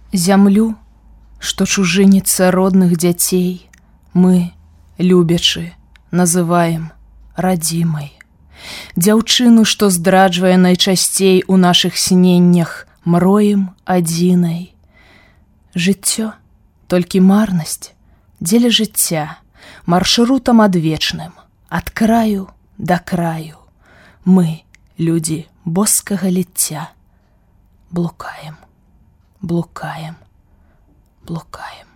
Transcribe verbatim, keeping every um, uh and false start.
Зямлю, што чужыніца родных дзяцей, мы, любячы, называем радзімай. Дзяўчыну, што здраджвае найчасцей у нашых сненнях, мроем адзінай. Жыццё, толькі марнасць, дзеля жыцця, маршрутам адвечным, ад краю да краю. Мы, людзі боскага ліцця, блукаем, блукаем, блукаем.